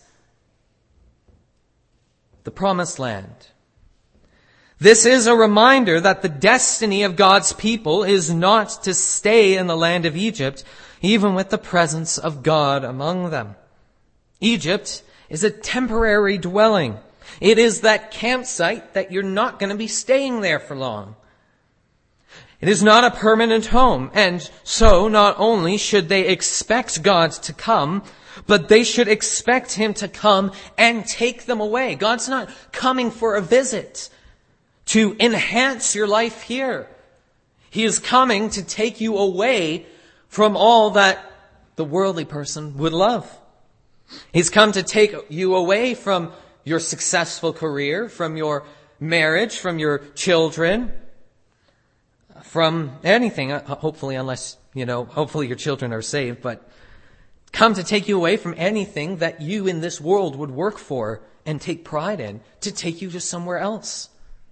The promised land. This is a reminder that the destiny of God's people is not to stay in the land of Egypt, even with the presence of God among them. Egypt is a temporary dwelling. It is that campsite that you're not going to be staying there for long. It is not a permanent home, and so not only should they expect God to come, but they should expect him to come and take them away. God's not coming for a visit to enhance your life here. He is coming to take you away from all that the worldly person would love. He's come to take you away from your successful career, from your marriage, from your children, from anything, hopefully, unless, you know, hopefully your children are saved, but come to take you away from anything that you in this world would work for and take pride in, to take you to somewhere else.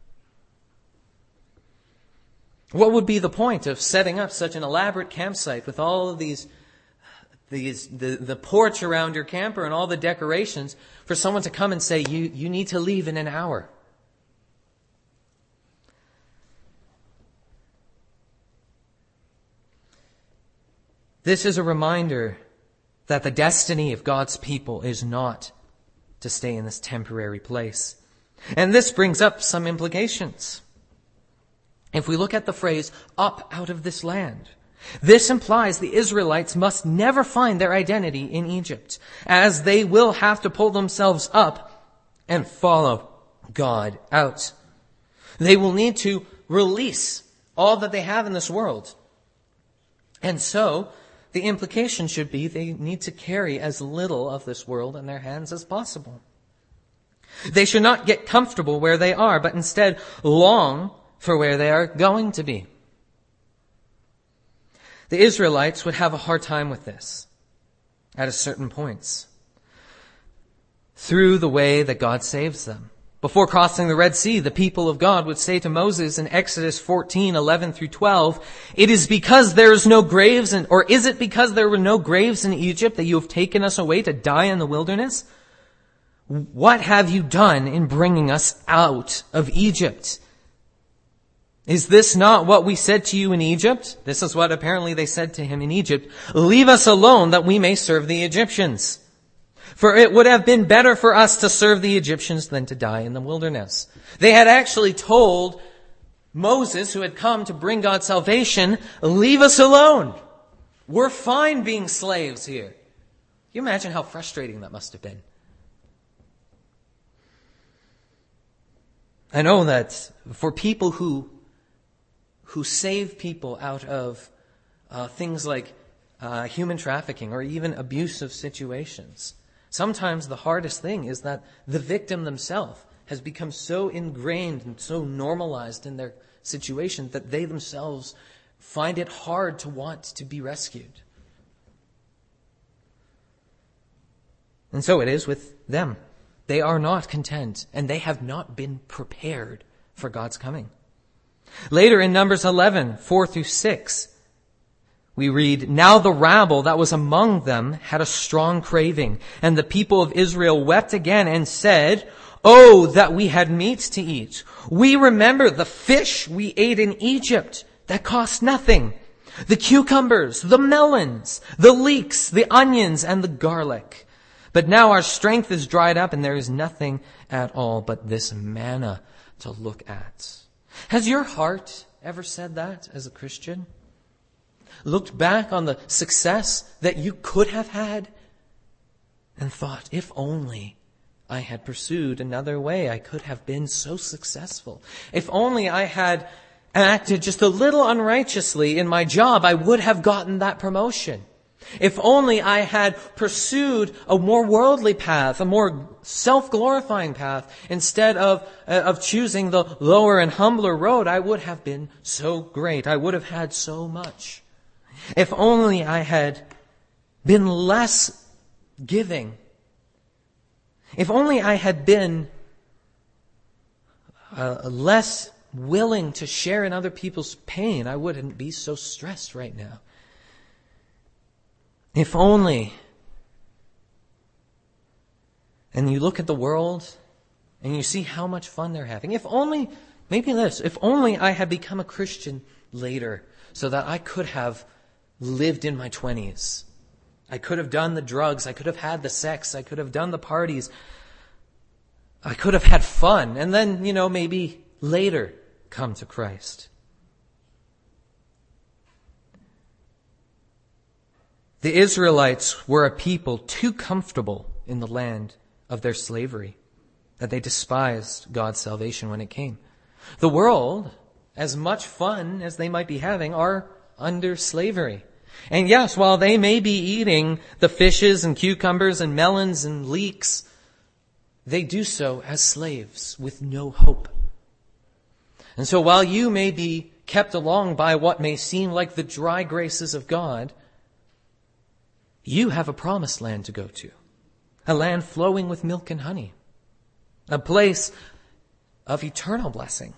What would be the point of setting up such an elaborate campsite with all of these, these the, the porch around your camper and all the decorations for someone to come and say, you, you need to leave in an hour? This is a reminder that the destiny of God's people is not to stay in this temporary place. And this brings up some implications. If we look at the phrase, up out of this land, this implies the Israelites must never find their identity in Egypt, as they will have to pull themselves up and follow God out. They will need to release all that they have in this world. And so, the implication should be they need to carry as little of this world in their hands as possible. They should not get comfortable where they are, but instead long for where they are going to be. The Israelites would have a hard time with this at a certain points through the way that God saves them. Before crossing the Red Sea, the people of God would say to Moses in Exodus fourteen, eleven through twelve, it is because there is no graves in, or is it because there were no graves in Egypt that you have taken us away to die in the wilderness? What have you done in bringing us out of Egypt? Is this not what we said to you in Egypt? This is what apparently they said to him in Egypt. Leave us alone that we may serve the Egyptians. For it would have been better for us to serve the Egyptians than to die in the wilderness. They had actually told Moses, who had come to bring God's salvation, leave us alone. We're fine being slaves here. Can you imagine how frustrating that must have been? I know that for people who who save people out of uh, things like uh, human trafficking or even abusive situations, sometimes the hardest thing is that the victim themselves has become so ingrained and so normalized in their situation that they themselves find it hard to want to be rescued. And so it is with them. They are not content, and they have not been prepared for God's coming. Later in Numbers eleven, four through six, we read, "Now the rabble that was among them had a strong craving, and the people of Israel wept again and said, 'Oh, that we had meat to eat. We remember the fish we ate in Egypt that cost nothing, the cucumbers, the melons, the leeks, the onions, and the garlic. But now our strength is dried up and there is nothing at all but this manna to look at.'" Has your heart ever said that as a Christian? Looked back on the success that you could have had and thought, if only I had pursued another way, I could have been so successful. If only I had acted just a little unrighteously in my job, I would have gotten that promotion. If only I had pursued a more worldly path, a more self-glorifying path, instead of, uh, of choosing the lower and humbler road, I would have been so great. I would have had so much. If only I had been less giving. If only I had been uh, less willing to share in other people's pain, I wouldn't be so stressed right now. If only. And you look at the world and you see how much fun they're having. If only, maybe this, if only I had become a Christian later so that I could have lived in my twenties. I could have done the drugs. I could have had the sex. I could have done the parties. I could have had fun. And then, you know, maybe later come to Christ. The Israelites were a people too comfortable in the land of their slavery that they despised God's salvation when it came. The world, as much fun as they might be having, are under slavery. And yes, while they may be eating the fishes and cucumbers and melons and leeks, they do so as slaves with no hope. And so while you may be kept along by what may seem like the dry graces of God, you have a promised land to go to, a land flowing with milk and honey, a place of eternal blessing.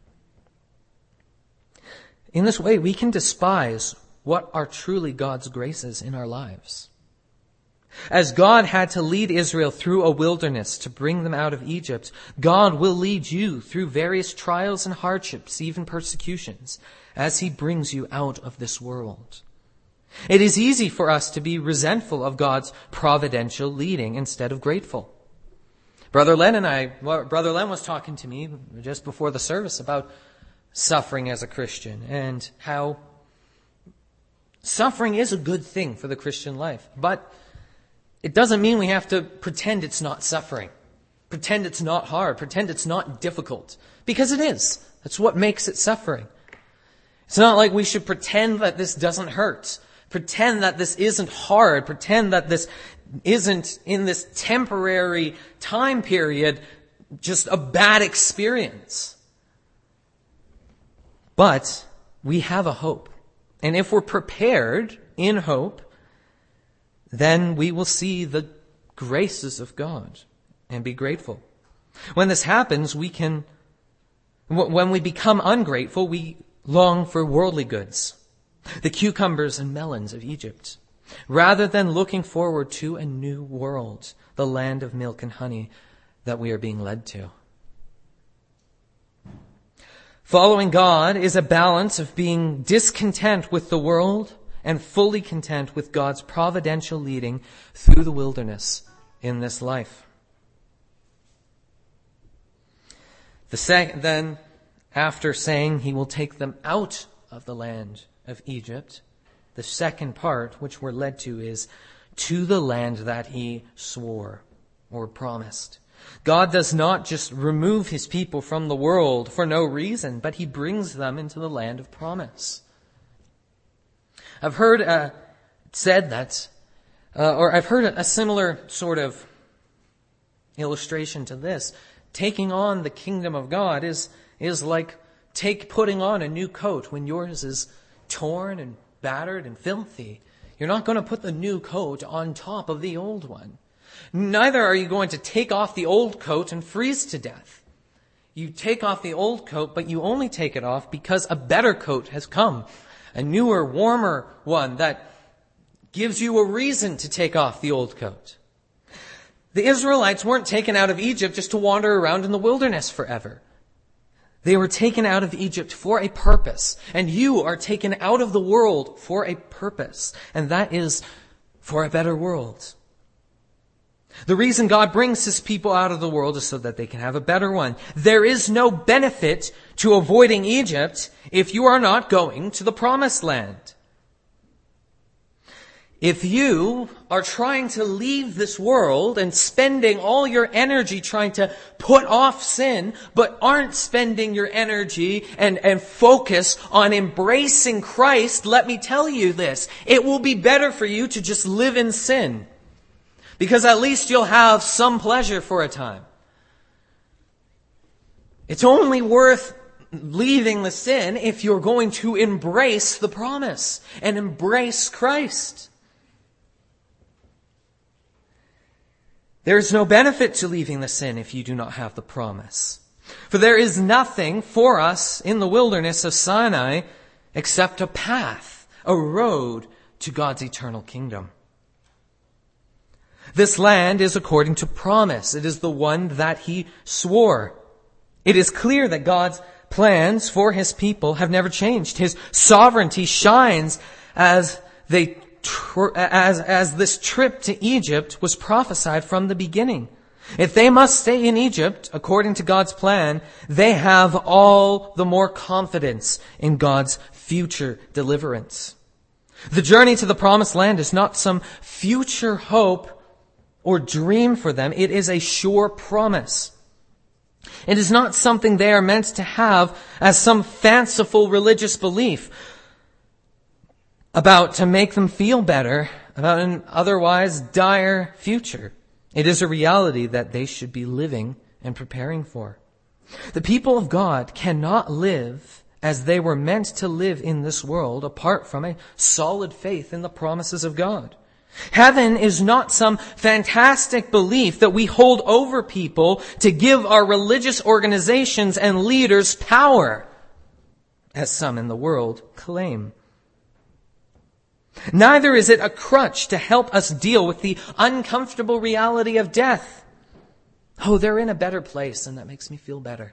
In this way, we can despise what are truly God's graces in our lives. As God had to lead Israel through a wilderness to bring them out of Egypt, God will lead you through various trials and hardships, even persecutions, as He brings you out of this world. It is easy for us to be resentful of God's providential leading instead of grateful. Brother Len and I, Brother Len was talking to me just before the service about suffering as a Christian and how suffering is a good thing for the Christian life. But it doesn't mean we have to pretend it's not suffering, pretend it's not hard, pretend it's not difficult, because it is. That's what makes it suffering. It's not like we should pretend that this doesn't hurt. Pretend that this isn't hard. Pretend that this isn't, in this temporary time period, just a bad experience. But we have a hope. And if we're prepared in hope, then we will see the graces of God and be grateful. When this happens, we can, when we become ungrateful, we long for worldly goods, the cucumbers and melons of Egypt, rather than looking forward to a new world, the land of milk and honey that we are being led to. Following God is a balance of being discontent with the world and fully content with God's providential leading through the wilderness in this life. The sec- then, after saying he will take them out of the land of Egypt, the second part, which we're led to, is to the land that he swore or promised. God does not just remove his people from the world for no reason, but he brings them into the land of promise. I've heard uh, said that, uh, or I've heard a similar sort of illustration to this. Taking on the kingdom of God is is like take putting on a new coat when yours is torn and battered and filthy. You're not going to put the new coat on top of the old one. Neither are you going to take off the old coat and freeze to death. You take off the old coat, but you only take it off because a better coat has come. A newer, warmer one that gives you a reason to take off the old coat. The Israelites weren't taken out of Egypt just to wander around in the wilderness forever. They were taken out of Egypt for a purpose. And you are taken out of the world for a purpose. And that is for a better world. The reason God brings his people out of the world is so that they can have a better one. There is no benefit to avoiding Egypt if you are not going to the promised land. If you are trying to leave this world and spending all your energy trying to put off sin, but aren't spending your energy and, and focus on embracing Christ, let me tell you this. It will be better for you to just live in sin. Because at least you'll have some pleasure for a time. It's only worth leaving the sin if you're going to embrace the promise and embrace Christ. There is no benefit to leaving the sin if you do not have the promise. For there is nothing for us in the wilderness of Sinai except a path, a road to God's eternal kingdom. This land is according to promise. It is the one that he swore. It is clear that God's plans for his people have never changed. His sovereignty shines as they As, as this trip to Egypt was prophesied from the beginning. If they must stay in Egypt, according to God's plan, they have all the more confidence in God's future deliverance. The journey to the promised land is not some future hope or dream for them. It is a sure promise. It is not something they are meant to have as some fanciful religious belief about to make them feel better about an otherwise dire future. It is a reality that they should be living and preparing for. The people of God cannot live as they were meant to live in this world apart from a solid faith in the promises of God. Heaven is not some fantastic belief that we hold over people to give our religious organizations and leaders power, as some in the world claim. Neither is it a crutch to help us deal with the uncomfortable reality of death. Oh, they're in a better place, and that makes me feel better.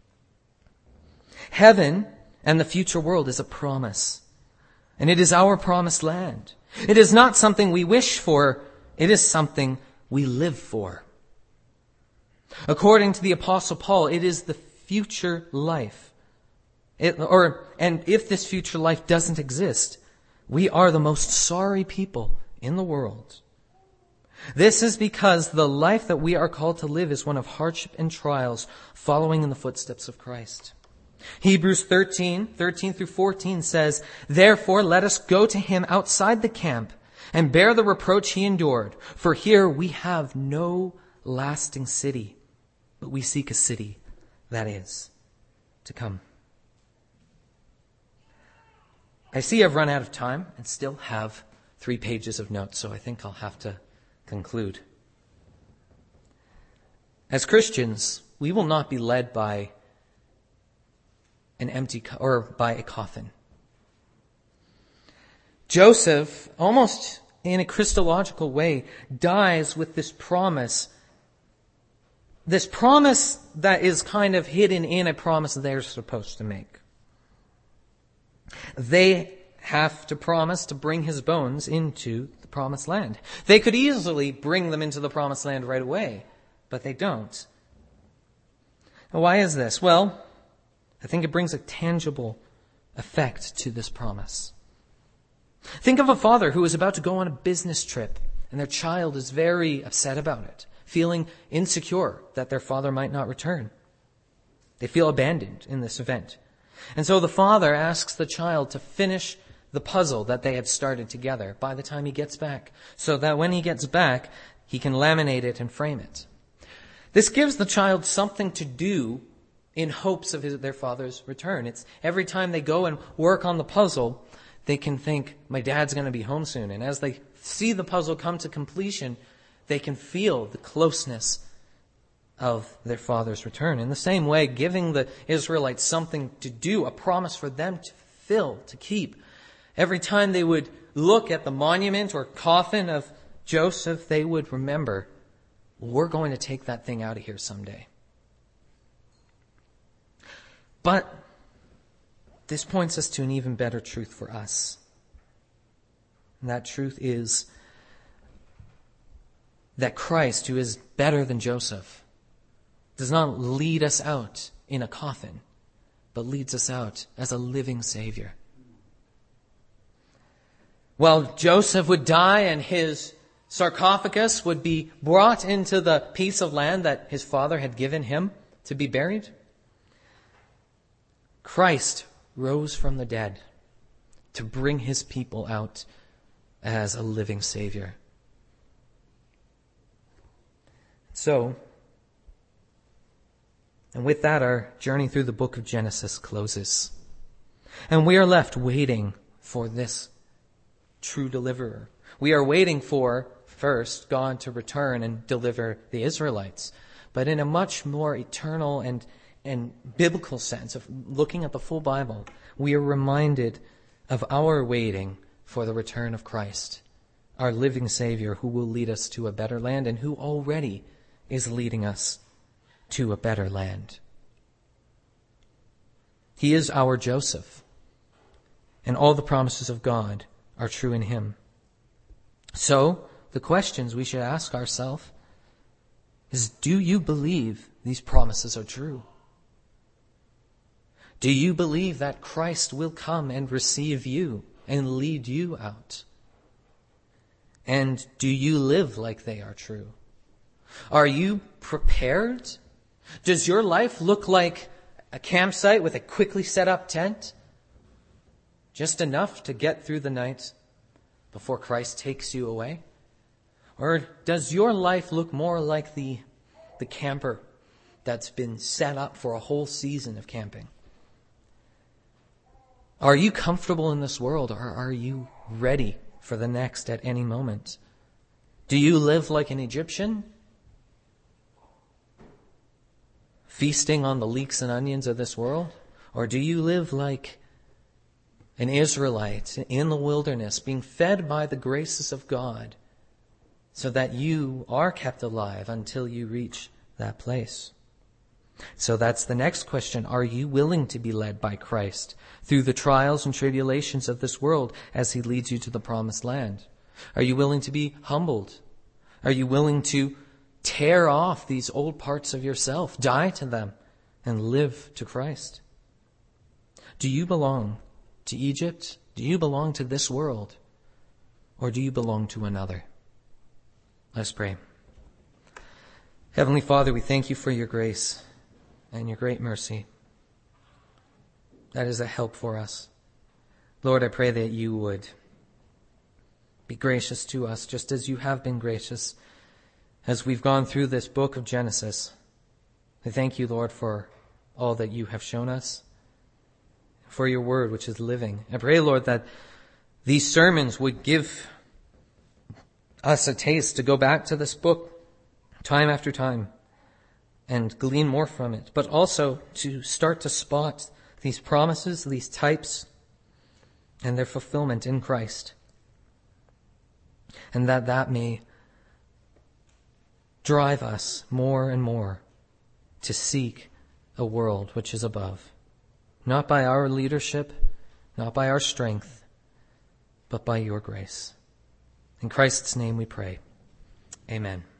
Heaven and the future world is a promise, and it is our promised land. It is not something we wish for, it is something we live for. According to the Apostle Paul, it is the future life. It, or, and if this future life doesn't exist, we are the most sorry people in the world. This is because the life that we are called to live is one of hardship and trials, following in the footsteps of Christ. Hebrews thirteen, thirteen through fourteen says, "Therefore let us go to him outside the camp and bear the reproach he endured. For here we have no lasting city, but we seek a city that is to come." I see I've run out of time and still have three pages of notes, so I think I'll have to conclude. As Christians, we will not be led by an empty co- or by a coffin. Joseph, almost in a Christological way, dies with this promise. This promise that is kind of hidden in a promise they're supposed to make. They have to promise to bring his bones into the promised land. They could easily bring them into the promised land right away, but they don't. Now, why is this? Well, I think it brings a tangible effect to this promise. Think of a father who is about to go on a business trip, and their child is very upset about it, feeling insecure that their father might not return. They feel abandoned in this event. And so the father asks the child to finish the puzzle that they had started together by the time he gets back, so that when he gets back, he can laminate it and frame it. This gives the child something to do in hopes of his, their father's return. It's every time they go and work on the puzzle, they can think, my dad's going to be home soon. And as they see the puzzle come to completion, they can feel the closeness of their father's return. In the same way, giving the Israelites something to do, a promise for them to fulfill, to keep. Every time they would look at the monument or coffin of Joseph, they would remember, we're going to take that thing out of here someday. But this points us to an even better truth for us. And that truth is that Christ, who is better than Joseph, does not lead us out in a coffin, but leads us out as a living Savior. Well, Joseph would die and his sarcophagus would be brought into the piece of land that his father had given him to be buried. Christ rose from the dead to bring his people out as a living Savior. So, and with that, our journey through the book of Genesis closes. And we are left waiting for this true deliverer. We are waiting for, first, God to return and deliver the Israelites. But in a much more eternal and, and biblical sense of looking at the full Bible, we are reminded of our waiting for the return of Christ, our living Savior who will lead us to a better land and who already is leading us to a better land. He is our Joseph, and all the promises of God are true in him. So, the questions we should ask ourselves is, do you believe these promises are true? Do you believe that Christ will come and receive you and lead you out? And do you live like they are true? Are you prepared? Does your life look like a campsite with a quickly set up tent? Just enough to get through the night before Christ takes you away? Or does your life look more like the, the camper that's been set up for a whole season of camping? Are you comfortable in this world, or are you ready for the next at any moment? Do you live like an Egyptian, feasting on the leeks and onions of this world? Or do you live like an Israelite in the wilderness, being fed by the graces of God, so that you are kept alive until you reach that place? So that's the next question. Are you willing to be led by Christ through the trials and tribulations of this world as he leads you to the promised land? Are you willing to be humbled? Are you willing to tear off these old parts of yourself, die to them, and live to Christ? Do you belong to Egypt? Do you belong to this world? Or do you belong to another? Let's pray. Heavenly Father, we thank you for your grace and your great mercy. That is a help for us. Lord, I pray that you would be gracious to us, just as you have been gracious as we've gone through this book of Genesis. I thank you, Lord, for all that you have shown us, for your word, which is living. I pray, Lord, that these sermons would give us a taste to go back to this book time after time and glean more from it, but also to start to spot these promises, these types, and their fulfillment in Christ. And that that may drive us more and more to seek a world which is above. Not by our leadership, not by our strength, but by your grace. In Christ's name we pray. Amen.